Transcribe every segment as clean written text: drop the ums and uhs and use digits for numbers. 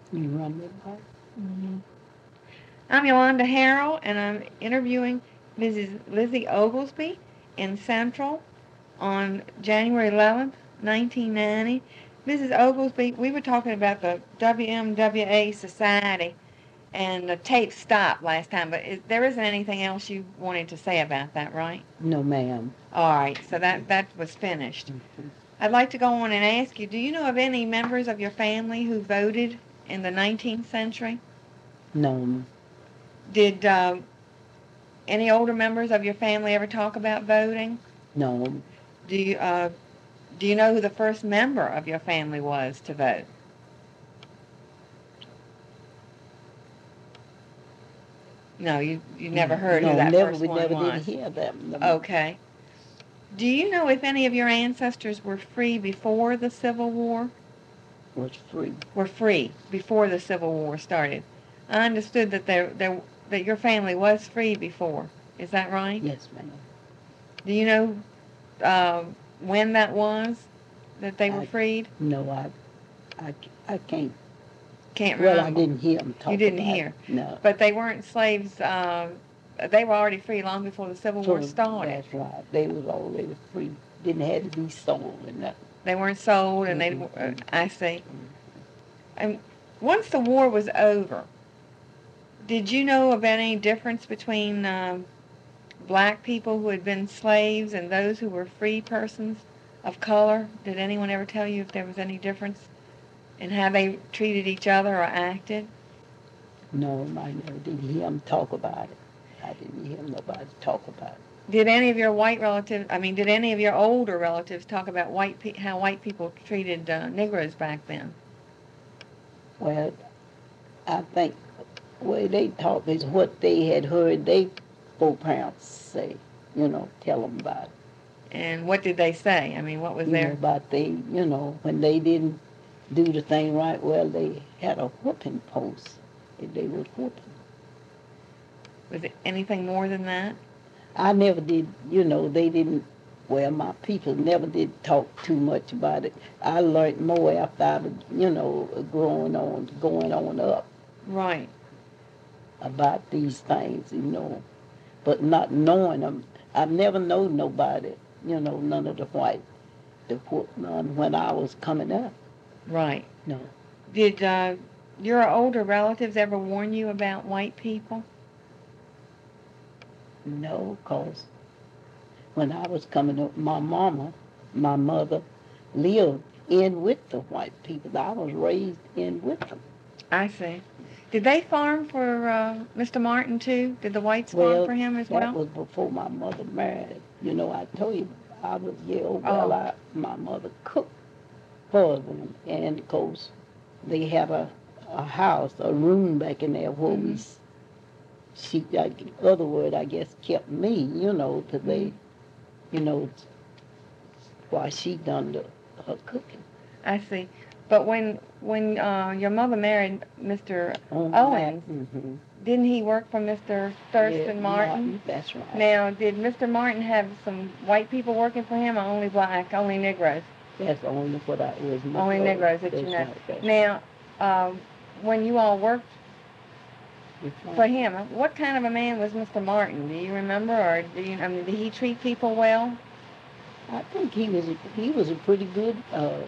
You run it back? Mm-hmm. I'm Yolanda Harrell, and I'm interviewing Mrs. Lizzie Oglesby in Central on January 11th, 1990. Mrs. Oglesby, we were talking about the WMWA Society, and the tape stopped last time, but there isn't anything else you wanted to say about that, right? No, ma'am. All right, so that was finished. Mm-hmm. I'd like to go on and ask you, do you know of any members of your family who voted in the 19th century? No, Did any older members of your family ever talk about voting? no. Do you do you know who the first member of your family was to vote? No, you never heard who No, that never. first We one never did was. hear them. Okay. Do you know if any of your ancestors were free before the Civil War? Was free. Were free before the Civil War started. I understood that that your family was free before. Is that right? Yes, ma'am. Do you know uh, when that was that they were I freed? no, I, I can't. Can't Well, I remember. didn't hear them You talk didn't about hear. it. No. But they weren't slaves. They were already free long before the Civil War So started. that's right. They was already free. Didn't have to be sold or nothing. They weren't sold, and I see. And once the war was over, did you know of any difference between black people who had been slaves and those who were free persons of color? Did anyone ever tell you if there was any difference in how they treated each other or acted? No, I never did hear them talk about it. I didn't hear nobody talk about it. Did any of your white relatives, I mean, did any of your older relatives talk about how white people treated Negroes back then? Well, I think the way they talk is what they had heard their foreparents say, tell them about it. And what did they say? I mean, what was their... About when they didn't do the thing right, well, they had a whooping post. And they would whoop them. Was it anything more than that? I never did, they didn't, well, my people never did talk too much about it. I learned more after I was, going on up. Right. About these things, but not knowing them. I've never known nobody, none of the white, to whoop none when I was coming up. Right. No. Did your older relatives ever warn you about white people? No, because when I was coming up, my mother, lived in with the white people. I was raised in with them. I see. Did they farm for Mr. Martin, too? Did the whites farm for him as well? That was before my mother married. I told you I was my mother cooked for them. And, of course, they had a house, a room back in there where she, other word, I guess, kept me, till they, while she done her cooking. I see. But when your mother married Mr. Owens, didn't he work for Mr. Thurston Martin? That's right. Now, did Mr. Martin have some white people working for him, or only black, only Negroes? That's only what I was. Only Negroes that you know. Right, now, when you all worked for him, what kind of a man was Mr. Martin? Do you remember, or did he treat people well? I think he was a pretty good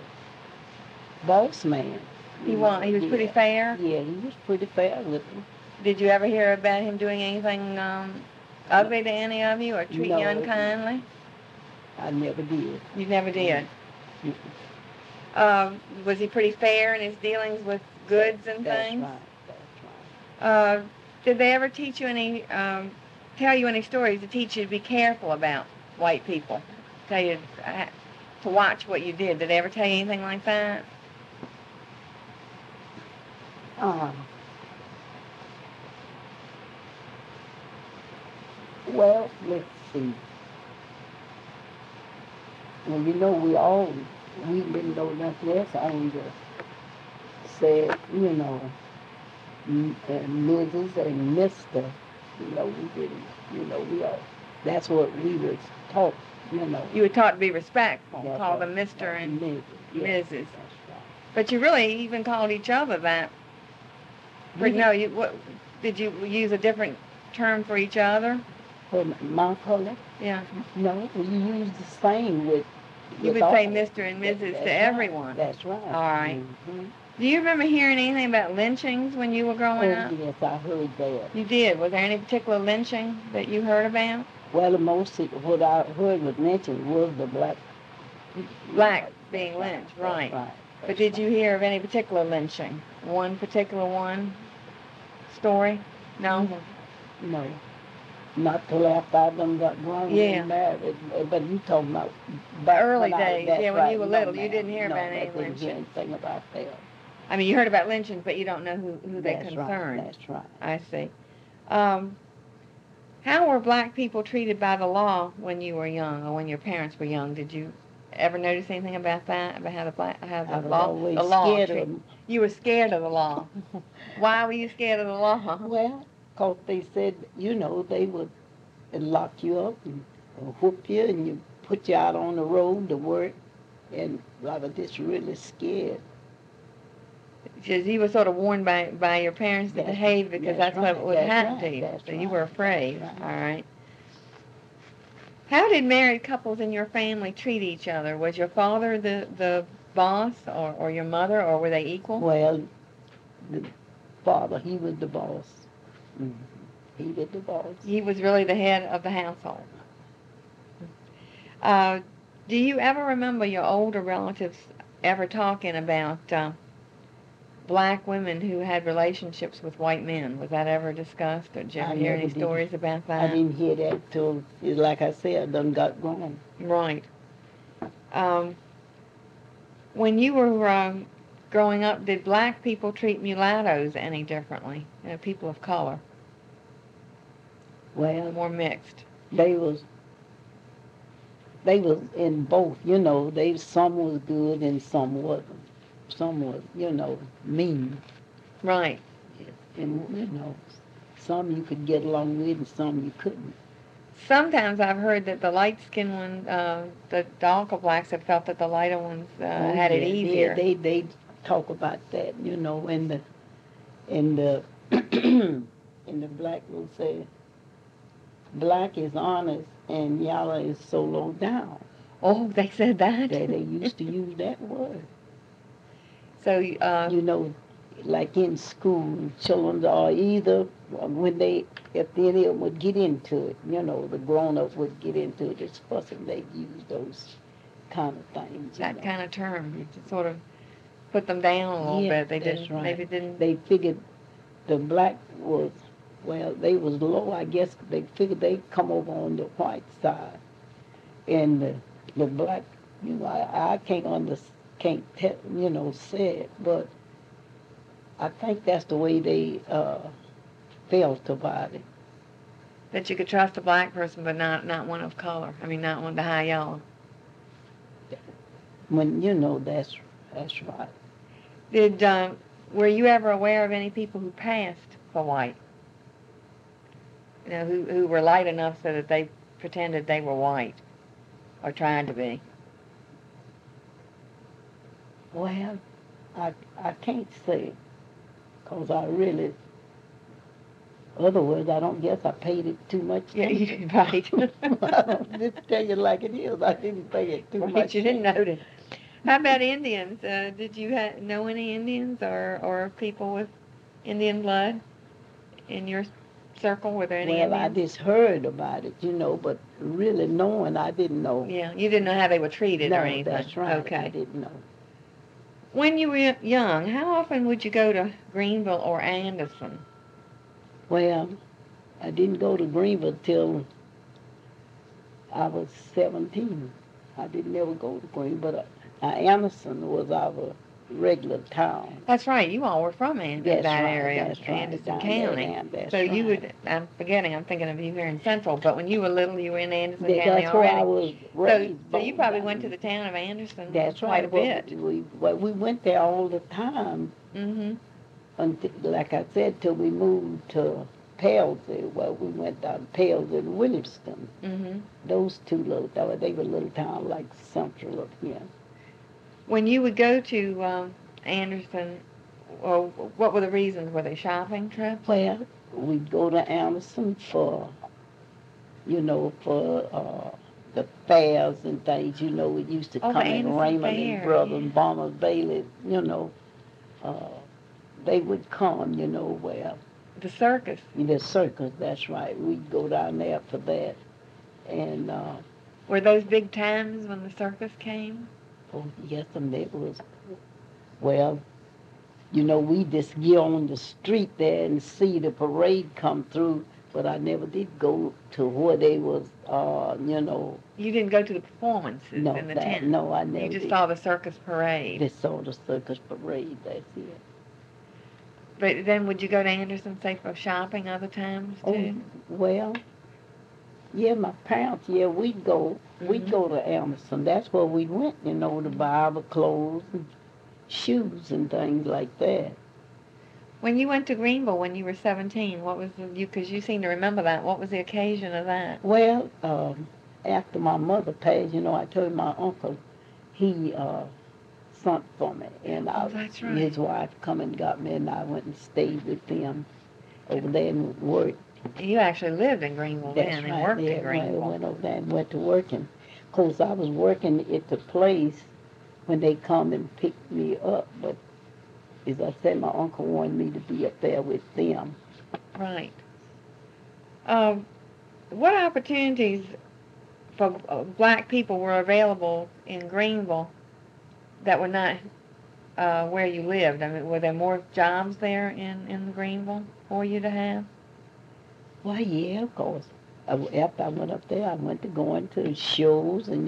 boss man. He was pretty fair? Yeah, he was pretty fair with them. Did you ever hear about him doing anything ugly to any of you or treat you unkindly? I never did. You never did? Was he pretty fair in his dealings with goods and things? That's right. Did they ever teach you tell you any stories to teach you to be careful about white people? Tell you to watch what you did. Did they ever tell you anything like that? Well, let's see. Well, we didn't know nothing else. I only just said, and Mrs. and Mr. We didn't, that's what we was taught, You were taught to be respectful, call them Mr. and Mrs. Mrs. That's right. But you really even called each other that No, what did you use a different term for each other? For my color? Yeah. No, we use the same with. You would say Mr. and Mrs. to everyone. That's right. All right. Mm-hmm. Do you remember hearing anything about lynchings when you were growing up? Yes, I heard that. You did. Was there any particular lynching that you heard about? Well, the most what I heard was lynching was the black. Black being lynched, right. Right. But did you hear of any particular lynching? One particular one story? No? Mm-hmm. No. Not till after I done got grown and married. But you talking about back early days, when right. you were little. You didn't hear about any lynching. I didn't hear anything about that. I mean, you heard about lynchings, but you don't know who they concerned. Right. That's right. I see. How were black people treated by the law when you were young, or when your parents were young? Did you ever notice anything about that? About how the law treated? You were scared of the law. Why were you scared of the law? Well, because they said, they would lock you up and whoop you and you put you out on the road to work, and I was just really scared. Because you were sort of warned by your parents to behave because that's what would happen to you. So you were afraid. All right. How did married couples in your family treat each other? Was your father the boss or your mother, or were they equal? Well, the father, he was the boss. Mm-hmm. He was the boss. He was really the head of the household. Do you ever remember your older relatives ever talking about black women who had relationships with white men? Was that ever discussed? Or did you ever hear any stories about that? I didn't hear that till, like I said, I done got grown. Right. When you were growing up, did black people treat mulattoes any differently? People of color? Well, more mixed. They was in both, some was good and some wasn't. Some was, mean. Right. And, some you could get along with and some you couldn't. Sometimes I've heard that the light-skinned ones, the darker blacks have felt that the lighter ones had it easier. They talk about that, and the black will say, black is honest and yellow is so low down. Oh, they said that? They used to use that word. So, like in school, children are either, if any of them would get into it, the grown-up would get into it, it's fussing, they'd use those kind of things. That kind of term, to sort of put them down a little bit. They didn't, right. Maybe didn't. They figured the black was, they was low, I guess. They figured they'd come over on the white side. And the black, I can't say it, but I think that's the way they felt about it. That you could trust a black person, but not one of color. I mean, not one the high yellow. When, that's right. Were you ever aware of any people who passed for white? Who were light enough so that they pretended they were white, or tried to be? Well, I can't say, because I really, otherwise I don't guess I paid it too much. Yeah, you did, right. I'll just tell you like it is. I didn't pay it too much. You didn't notice. How about Indians? Did you know any Indians or people with Indian blood in your circle? Were there any Indians? Well, I just heard about it, but really knowing, I didn't know. Yeah, you didn't know how they were treated or anything. No, that's right. Okay. I didn't know. When you were young, how often would you go to Greenville or Anderson? Well, I didn't go to Greenville till I was 17. I didn't ever go to Greenville, but Anderson was our regular town. That's right. You all were from that area, that's right, Anderson County. So you would, I'm thinking of you here in Central, but when you were little, you were in Anderson County already. That's where I was raised. So you probably went to the town of Anderson quite a bit. We went there all the time. Mm-hmm. Until, like I said, till we moved to Palesville. Well, we went down to Palesville and Williamston. Mm-hmm. Those two they were little towns like Central up here. When you would go to Anderson, Or what were the reasons? Were they shopping trips? Well, we'd go to Anderson for, the fairs and things. It used to Oh, the come in Anderson Raymond Fair, and Brothers, yeah. Bomber Bailey, uh, they would come, where The circus. the circus, that's right. We'd go down there for that. And, Were those big times when the circus came? oh, yes, and it was, well, we just get on the street there and see the parade come through, but I never did go to where they was, You didn't go to the performances no, in the that, tent. no, I never You just did. saw the circus parade. Just saw the circus parade, that's it. But then would you go to Anderson, say, for shopping other times, too? Oh, well, yeah, my parents, yeah, we'd go to Anderson. That's where we went, to buy our clothes and shoes and things like that. When you went to Greenville when you were 17, what was because you seem to remember that, what was the occasion of that? Well, after my mother passed, I told my uncle, he sent for me, and That's right. his wife come and got me, and I went and stayed with them over there and worked. You actually lived in Greenville That's then right. and worked Yeah, in Greenville. I went over there and went to work, and of course I was working at the place when they come and picked me up, but as I said, my uncle wanted me to be up there with them. Right. What opportunities for black people were available in Greenville that were not where you lived? I mean, were there more jobs there in Greenville for you to have? Well, yeah, of course. After I went up there, I went to going to shows, and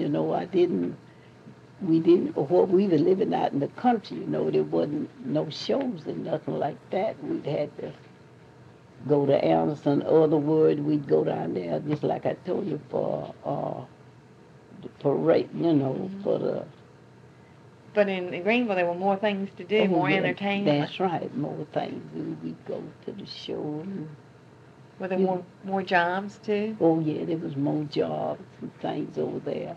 we were living out in the country, there wasn't no shows and nothing like that. We'd had to go to Anderson, Otherwood, we'd go down there, just like I told you, for the parade, for the... But in Greenville, there were more things to do, more yeah, entertainment. That's right, more things. We'd go to the show. And, were there more jobs, too? Oh, yeah, there was more jobs and things over there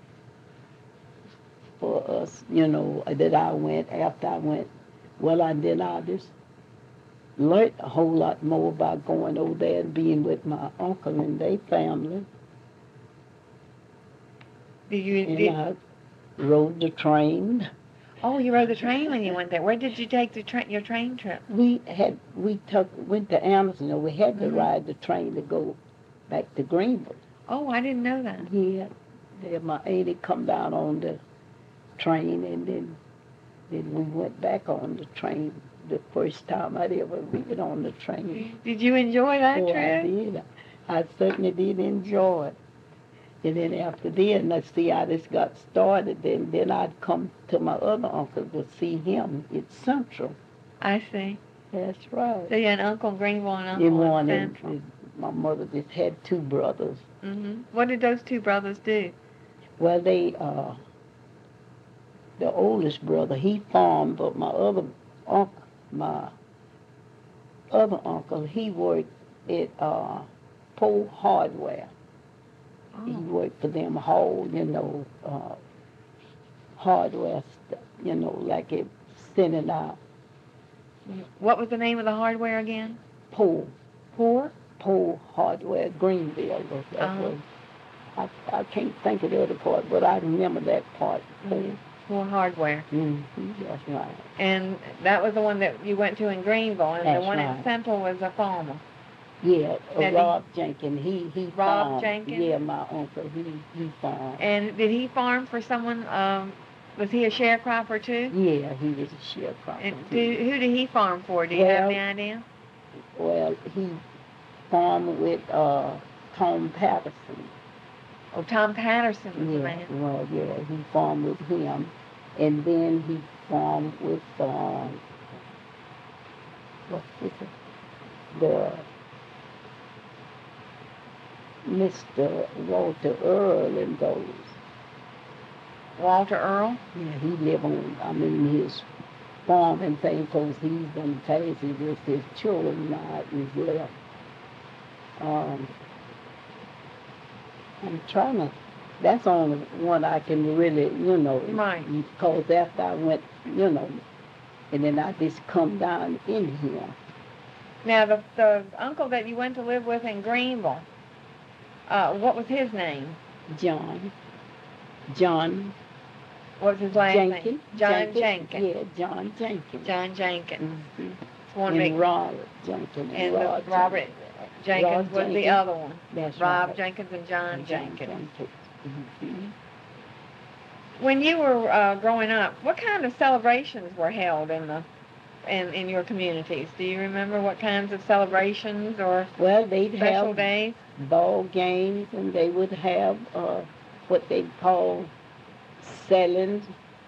for us, that I went, after I went. Well, I just learned a whole lot more about going over there and being with my uncle and their family. I rode the train. Oh, you rode the train when you went there. Where did you take your train trip? Went to Anderson. We had to ride the train to go back to Greenville. Oh, I didn't know that. Yeah, my auntie come down on the train, and then we went back on the train. The first time I'd ever been on the train. Did you enjoy that trip? I did. I certainly did enjoy it. And then after then, let's see how this got started. Then I'd come to my other uncle to see him at Central. I see. That's right. So you had an uncle in Greenville and an uncle in Central. My mother just had two brothers. Mm-hmm. What did those two brothers do? Well, the oldest brother, he farmed, but my other uncle, he worked at Poe Hardware. Oh. He worked for them whole, hardware stuff, like it sending out. What was the name of the hardware again? Poe. Poor? Poe Hardware, Greenville. I can't think of the other part, but I remember that part. Poor Hardware. Mm-hmm, that's right. And that was the one that you went to in Greenville, and that's the one right. in Central was a farmer. Yeah, Rob Jenkins. He Rob farmed. Jenkins? Yeah, my uncle. He farmed. And did he farm for someone? Was he a sharecropper too? Yeah, he was a sharecropper. And who did he farm for? Do you have any idea? Well, he farmed with Tom Patterson. Oh, Tom Patterson was the man. Well, yeah, he farmed with him, and then he farmed with the Mr. Walter Earl and those. Walter Earl? Yeah, he lived on, his farm and things, because he's been passing with his children now, he's left. I'm trying to, that's the only one I can really, Right. because after I went, and then I just come down in here. Now, the uncle that you went to live with in Greenville, what was his name? John. John What was his last name? Jenkins. John Jenkins. Yeah, John Jenkins. John Jenkins. Mm-hmm. It's one And Robert Jenkins. And Rod Robert Jenkins Rod was the Jenkins. other one. That's Rob right. Jenkins and John Jenkins. Mm-hmm. When you were growing up, what kind of celebrations were held in your communities? Do you remember what kinds of celebrations or Well, they'd special have days? ball games, and they would have what they call selling,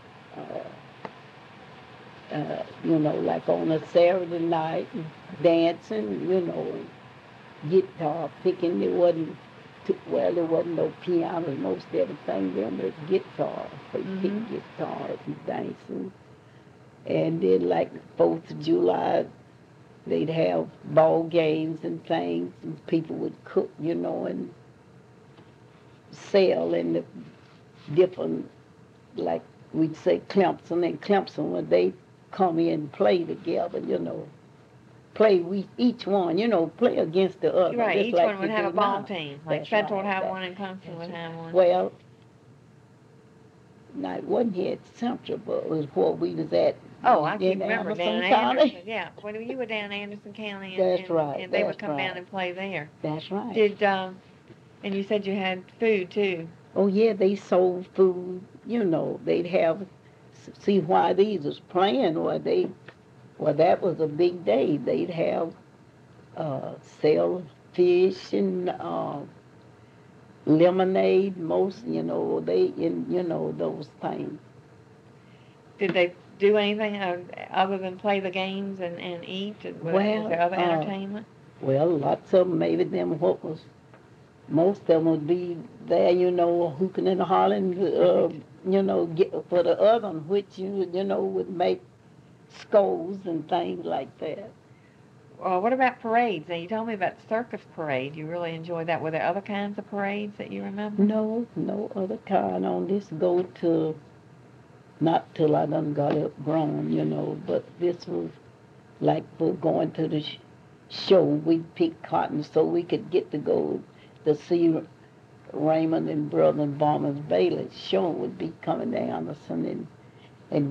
like on a Saturday night, dancing, guitar picking. There wasn't no piano. Most everything then was guitar. They picked guitars and dancing. And then like 4th of July, they'd have ball games and things, and people would cook, and sell in the different, like we'd say Clemson and Clemson, when they come in and play together, play each one, play against the other. Right, just each like one would you have do a ball now. team. Like That's Central right, would have that- one and Clemson would have one. Well, now it wasn't here at Central, but it was where we was at. Oh, I in can remember Anderson down in County. Anderson. Yeah, when you were down in Anderson County, and, That's right, and they would that's come down right. and play there. That's right. And you said you had food too. Oh yeah, they sold food. They'd have. See why these was playing? That was a big day. They'd have sell fish and lemonade. Most, those things. Did they do anything other than play the games and eat? Was there other entertainment? Well, lots of them. Maybe most of them would be there, hooping and hollering, for the other one, which, would make scolds and things like that. What about parades? Now, you told me about the circus parade. You really enjoyed that. Were there other kinds of parades that you remember? No other kind on this not till I done got up grown, but this was like for going to the show. We'd pick cotton so we could get to go to see Raymond and Brother and Bombers Bailey's show would be coming to Anderson, and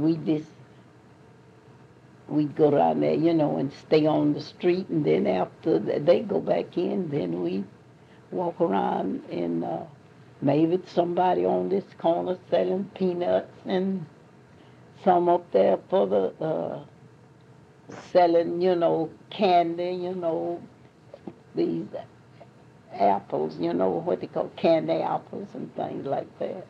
we'd go down there, and stay on the street, and then after they go back in, then we walk around, and maybe somebody on this corner selling peanuts, and some up there for the selling, candy, these apples, what they call candy apples and things like that.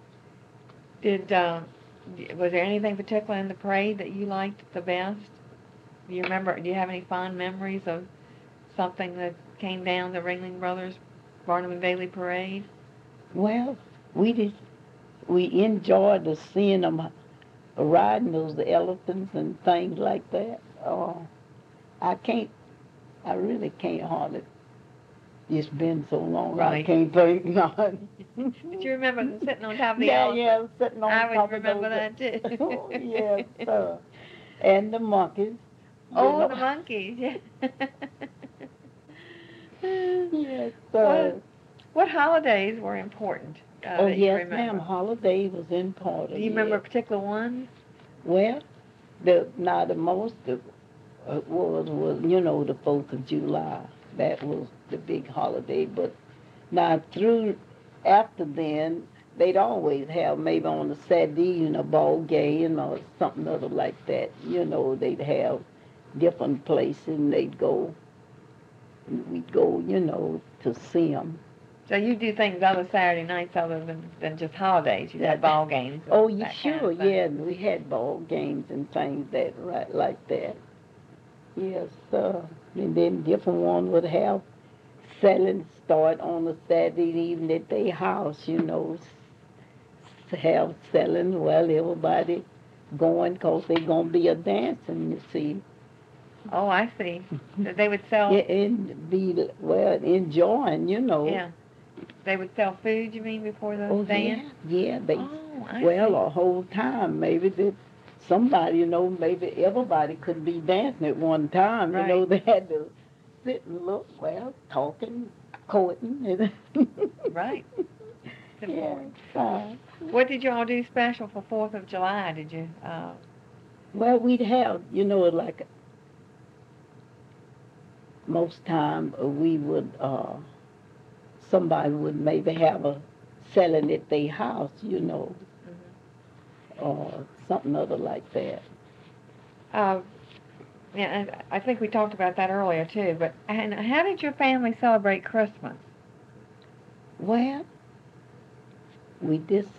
Was there anything particular in the parade that you liked the best? Do you have any fond memories of something that came down the Ringling Brothers Barnum and Bailey parade? Well, we enjoyed seeing them riding those elephants and things like that. I really can't hardly. It's been so long, Right. I can't think. No. But you remember them sitting on top of the Yeah, elephant? sitting on I top would of remember those. that too. Oh, yes, sir. And the monkeys. Oh, the monkeys, yeah. Yes, sir. What holidays were important? Oh, that you yes, remember? ma'am. Holiday was important. Do you remember a yes. particular one? Well, the most was the 4th of July. That was the big holiday. But now after then, they'd always have maybe on a Saturday a ball game or something other like that. They'd have different places, and we'd go, to see them. So you do things other Saturday nights other than just holidays? You had ball games? Oh, that sure, kind of thing. yeah. We had ball games and things like that. Yes, and then different ones would have selling start on a Saturday evening at their house, have selling. Well, everybody going because they're going to be a dancing, you see. Oh, I see. So they would sell... Yeah, and be, enjoying, Yeah. They would sell food, you mean, before the dance? Yeah. Oh, I see. A whole time. Maybe somebody, maybe everybody couldn't be dancing at one time. Right. They had to sit and look, well, talking, courting. Right. It's Yeah. important. What did y'all do special for 4th of July? Did you, Well, we'd have, like most time we would, somebody would maybe have a selling at their house, or something other like that. Yeah, and I think we talked about that earlier too, but and how did your family celebrate Christmas? Well, we just,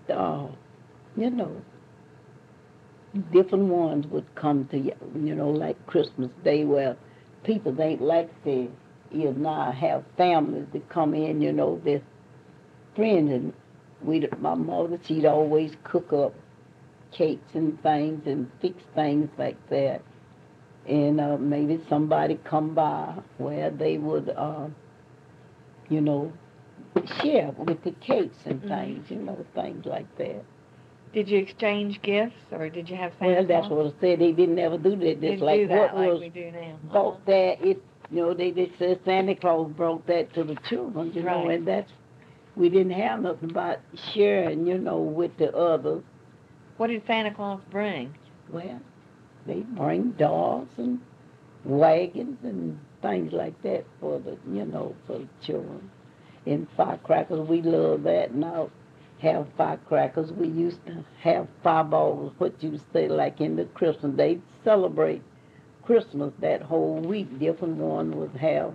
different ones would come to, like Christmas Day, where people ain't like to, now have families that come in, their friends, and my mother, she'd always cook up cakes and things and fix things like that. And maybe somebody come by where they would, you know, share with the cakes and things, things like that. Did you exchange gifts, or did you have Santa Well, that's Claus? what I said. They didn't ever do that. Just Didn't like do that what like was we do now. bought there, they just said Santa Claus brought that to the children, Right. and that's, we didn't have nothing about sharing, with the others. What did Santa Claus bring? Well, they bring dolls and wagons and things like that for the, for the children. And firecrackers, we love that. Now, have firecrackers. We used to have fireballs, what you say, like in the Christmas. They celebrate Christmas that whole week. Different ones would have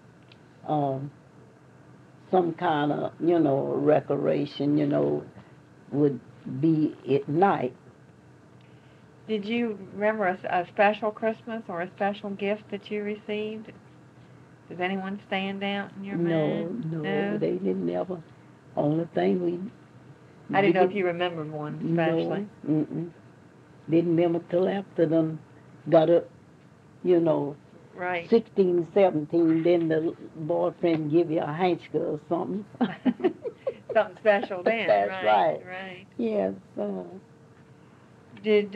some kind of, recreation, would be at night. Did you remember a special Christmas or a special gift that you received? Does anyone stand out in your mind? No, they didn't ever. Only thing we... I didn't know if you remembered one especially. No, didn't remember till after them got up, Right. 16, 17, then the boyfriend give you a handkerchief or something. Something special then. That's right. right. Yes. Did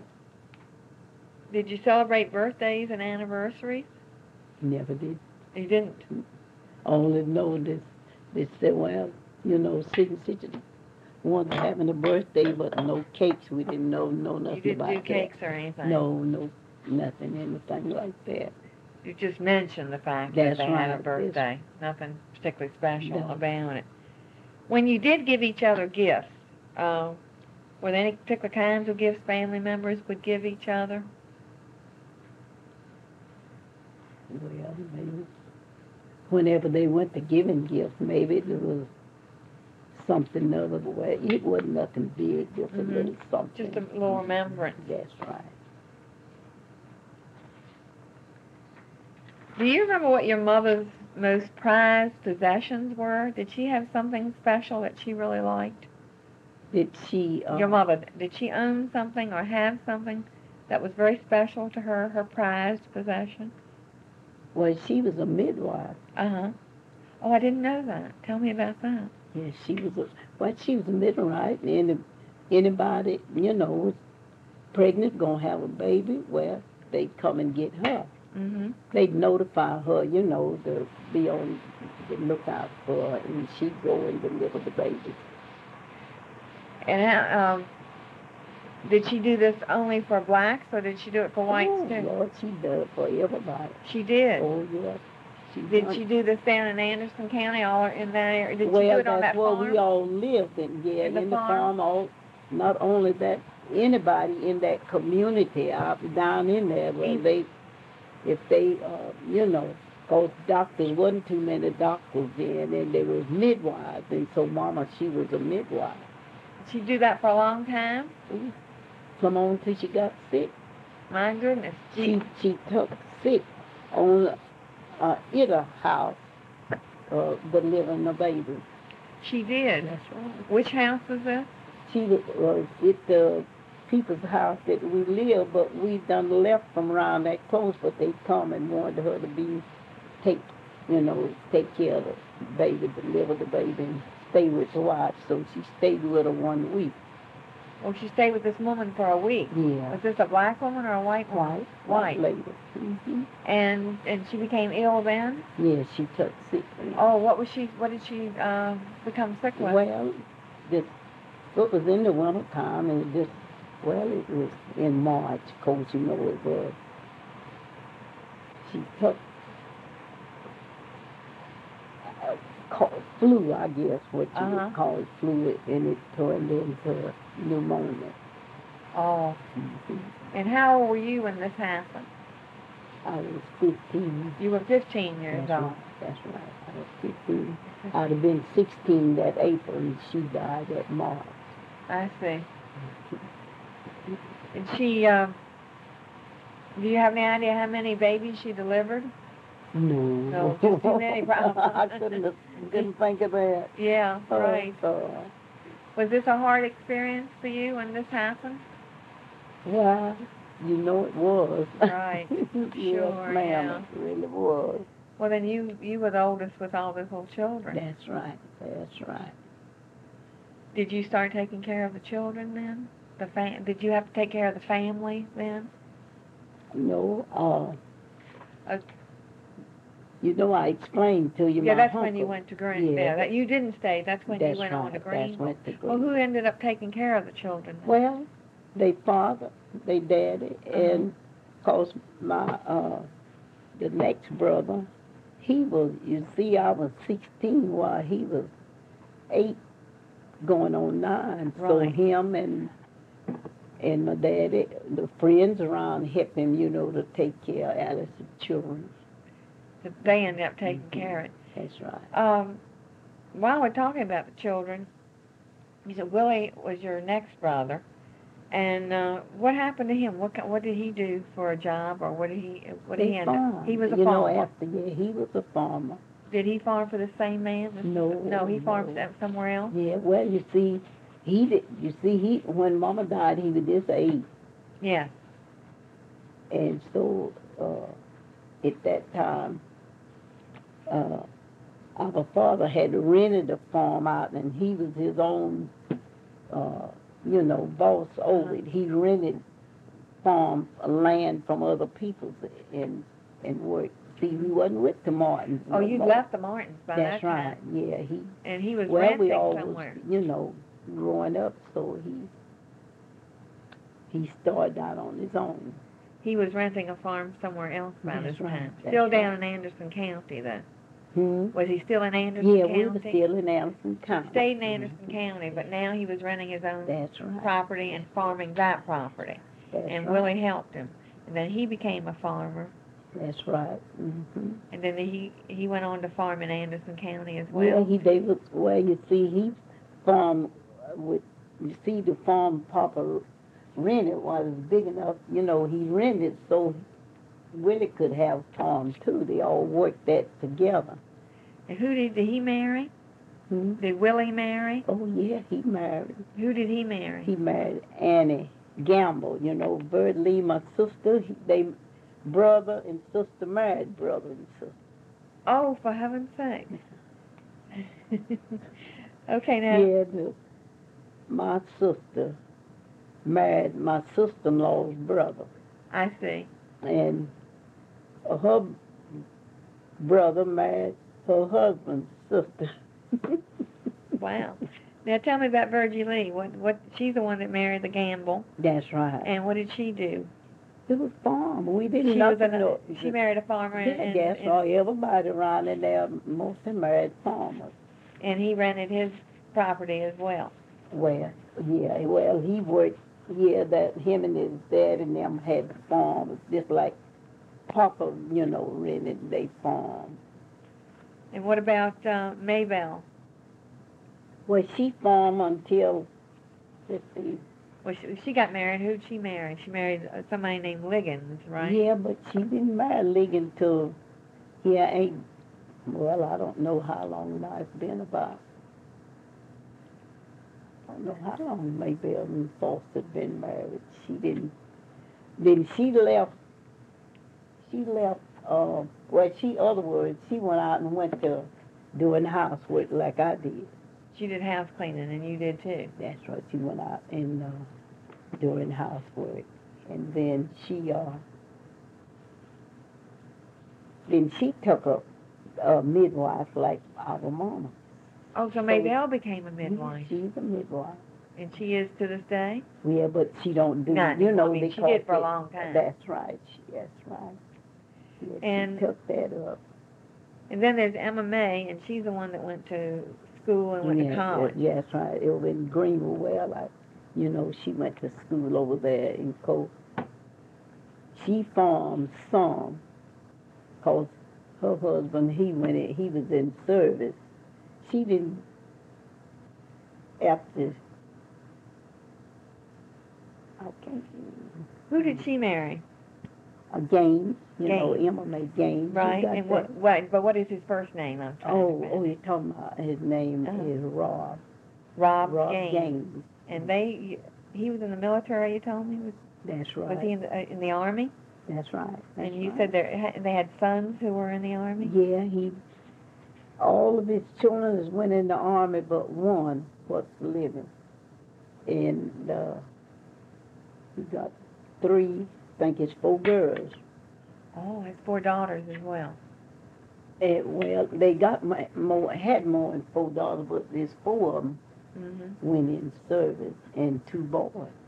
you celebrate birthdays and anniversaries? Never did. You didn't? Only know this. They said, well, such one's having a birthday, but no cakes. We didn't know nothing about that. You didn't do cakes or anything? No, nothing, anything like that. You just mentioned the fact That's that they had a right. birthday. Nothing particularly special No. about it. When you did give each other gifts, were there any particular kinds of gifts family members would give each other? Well, maybe whenever they went to giving gifts, maybe there was something other way. It wasn't nothing big, just a little something. Just a little remembrance. That's right. Do you remember what your mother's most prized possessions were? Did she have something special that she really liked? Did she... Your mother, did she own something or have something that was very special to her, her prized possession? Well, she was a midwife. Uh-huh. Oh, I didn't know that. Tell me about that. Yeah, she was a midwife, and anybody, was pregnant, gonna have a baby, well, they'd come and get her. Mm-hmm. They'd notify her, to be on the lookout for her, and she'd go and deliver the baby. And how, did she do this only for blacks, or did she do it for whites too? Lord, she did it for everybody. She did? Oh, yes. Did she do this down in Anderson County, all in that area? Did she do it on that farm? Well, that's where we all lived, in the farm. Not only that, anybody in that community out down in there, where if they, because doctors, wasn't too many doctors then, and there was midwives, and so Mama, she was a midwife. Did she do that for a long time? Come on till she got sick. My goodness. She took sick on in a house, delivering a baby. She did? That's right. Which house was this? She was at the people's house that we live, but we done left from around that close, but they come and wanted her to take care of the baby, deliver the baby, and stay with the wife. So she stayed with her 1 week. Well, she stayed with this woman for a week. Yeah. Was this a black woman or a white woman? White lady. Mm-hmm. And she became ill then? Yeah, she took sick. Oh, what did she become sick with? Well, it was in the winter time, and it was in March, of course, you know it was. She took flu, I guess, what you would call it, flu, and it turned into pneumonia. Oh. Mm-hmm. And how old were you when this happened? I was 15. You were 15 years old. That's right. I was 15. I'd have been 16 that April, and she died that March. I see. And she, do you have any idea how many babies she delivered? No. Just too many problems. I couldn't think of that. Yeah, right. Oh. Was this a hard experience for you when this happened? Well, you know it was. Right. Yes, Sure, ma'am, yeah. it really was. Well, then you were the oldest with all those little children. That's right. That's right. Did you start taking care of the children then? Did you have to take care of the family then? No. You know, I explained to you. Yeah, my that's uncle. when you went to Green. Yeah, that you didn't stay. That's when you went on to Green. Went to Green. Well, who ended up taking care of the children then? Well, they father, they daddy, and of course my the next brother, he was. You see, I was 16 while he was 8, going on 9. Right. So him and my daddy, the friends around, helped him, you know, to take care of Alice's children. They ended up taking care of it. That's right. While we're talking about the children, you said Willie was your next brother, and what happened to him? What did he do for a job, or what did he end up? He was a farmer. He was a farmer. Did he farm for the same man? No, he farmed somewhere else. Yeah. Well, you see, when Mama died, he was this age. Yeah. And so at that time, our father had rented a farm out, and he was his own, boss over it. He rented land from other people and worked. See, we wasn't with the Martins. Oh, you left the Martins by that time. That's right. Yeah, and he was renting somewhere. Growing up, so he started out on his own. He was renting a farm somewhere else by this time. That's Still down in Anderson County, then. Was he still in Anderson County? Yeah, we were still in Anderson County. He stayed in Anderson County, but now he was renting his own property and farming that property. And Willie helped him. And then he became a farmer. That's right. Mm-hmm. And then he went on to farm in Anderson County as well. Yeah, you see, he farmed the farm Papa rented was big enough, he rented so Willie could have farm too. They all worked that together. And who did he marry? Did Willie marry? Oh, yeah, he married. Who did he marry? He married Annie Gamble, Bird Lee, my sister. They brother and sister married brother and sister. Oh, for heaven's sake. Okay, now. Yeah, my sister married my sister-in-law's brother. I see. And her brother married her husband's sister. Wow. Now tell me about Virgie Lee. What? She's the one that married the Gamble. That's right. And what did she do? It was farm. We didn't She married a farmer. That's right. Everybody around in there mostly married farmers. And he rented his property as well. Well, yeah. Well, he worked. Yeah, that him and his dad and them had farms, just like Papa, rented they farm. And what about Maybelle? Well, she farmed until, let's see. Well, she got married. Who'd she marry? She married somebody named Liggins, right? Yeah, but she didn't marry Liggins till, I don't know how long now it's been about. I don't know how long Maybelle and Foster had been married. She didn't. Then she left, she went out and went to doing housework like I did. She did house cleaning, and you did too. That's right. She went out and doing housework, and then she took a midwife like our mama. Oh, so Maybelle became a midwife. She's a midwife. And she is to this day? Yeah, but she don't do, Not you know, anymore. I mean, she because did for a long time. That's right. That's right. Yeah, And she took that up. And then there's Emma May, and she's the one that went to school and went to college. Yeah, that's right. Over in Greenville. Well, she went to school over there in Coast. She farmed some, cause her husband, he was in service. She didn't, after, I can't. Who did she marry? Gaines, Gaines. Emma May Gaines. Right, and what is his first name? I'm trying to remember. You're talking about his name is Rob. Rob Gaines. Gaines. And he was in the military, you told me? That's right. Was he in the Army? That's right. And you said they had sons who were in the Army? Yeah, all of his children went in the Army, but one was living. And he got 3, I think it's 4 girls. Oh, his 4 daughters as well. Well, they got had more than 4 daughters, but there's 4 of them went in service and 2 boys.